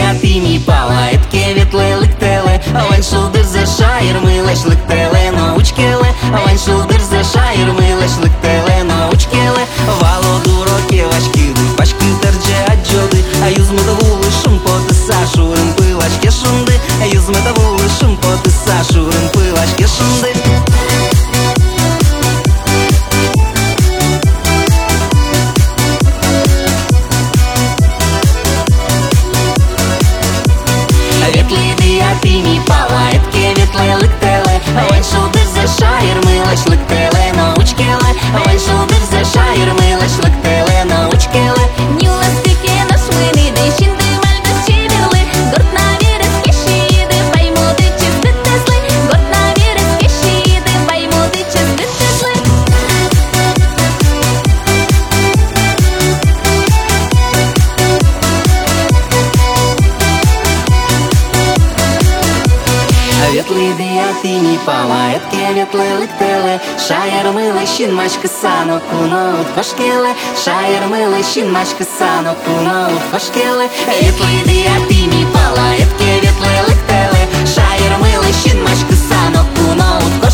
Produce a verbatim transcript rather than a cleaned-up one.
diatimi pala etke vetle liktele Avan shulder ze shair milesh liktele no uchkele Avan shulder ze shair milesh liktele no uchkele Valo duroke vaşkidu paşkı terce acjodu Ayuzmada buluşum potu saşurun pılaşke şundu Ayuzmada buluşum potu saşurun pılaşke şundu Ветли диатими пала etke vetle liktele Avan shulder ze shair milesh liktele no uchkele Avan shulder ze shair milesh liktele no uchkele Нюластыке нашвыны, дейшинды мальдас чеверлы Горд на верес кешиды, паймуды чизды теслы Горд на верес кешиды, паймуды чизды теслы Ветли диатими пала etke vetle liktele Shair mileşin maşkı sano kunut hoşkele Shair mileşin maşkı sano kunut hoşkele Ветли diatimi pala etke vetle liktele Shair mileşin maşkı sano kunut